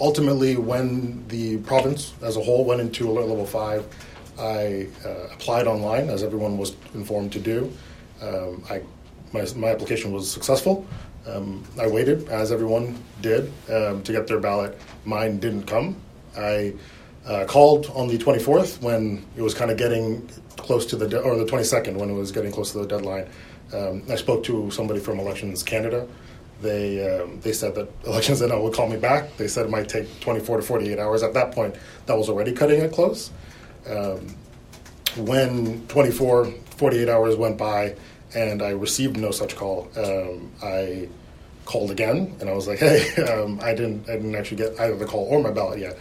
ultimately, when the province as a whole went into alert level 5, I applied online, as everyone was informed to do. My application was successful. I waited, as everyone did, to get their ballot. Mine didn't come. I called on the 24th when it was kind of getting close to or the 22nd when it was getting close to the deadline. I spoke to somebody from Elections Canada. They said that Elections NL would call me back. They said it might take 24 to 48 hours. At that point, that was already cutting it close. When 48 hours went by and I received no such call, I called again and I was like, hey, I didn't actually get either the call or my ballot yet.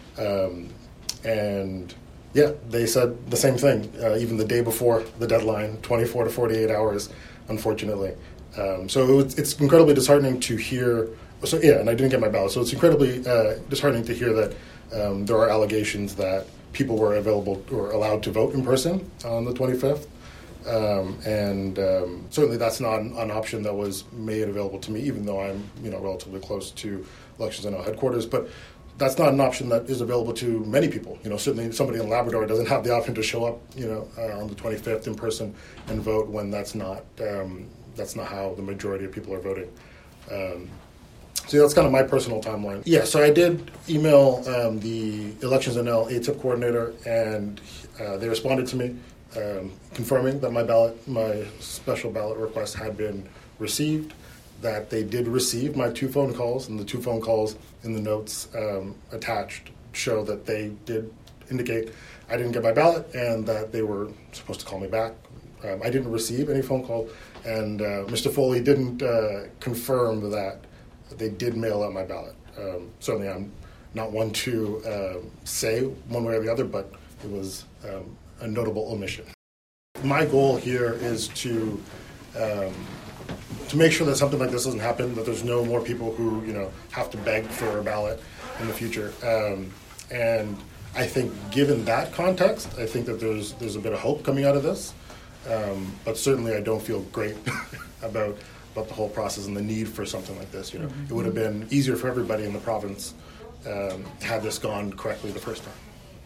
And yeah, they said the same thing, even the day before the deadline, 24 to 48 hours, unfortunately. So it's incredibly disheartening to hear. So yeah, and I didn't get my ballot. So it's incredibly disheartening to hear that there are allegations that people were available or allowed to vote in person on the 25th. Certainly that's not an option that was made available to me, even though I'm relatively close to Elections NL headquarters. But that's not an option that is available to many people. Certainly somebody in Labrador doesn't have the option to show up, on the 25th in person and vote when that's not how the majority of people are voting. So that's kind of my personal timeline. Yeah, so I did email the Elections NL ATIP coordinator, and they responded to me confirming that my special ballot request had been received, that they did receive my 2 phone calls, and the 2 phone calls in the notes attached show that they did indicate I didn't get my ballot and that they were supposed to call me back. I didn't receive any phone call, and Mr. Foley didn't confirm that they did mail out my ballot. Certainly I'm not one to say one way or the other, but it was a notable omission. My goal here is to make sure that something like this doesn't happen, that there's no more people who have to beg for a ballot in the future. And I think given that context, I think that there's a bit of hope coming out of this. But certainly I don't feel great about the whole process and the need for something like this. It would have been easier for everybody in the province had this gone correctly the first time.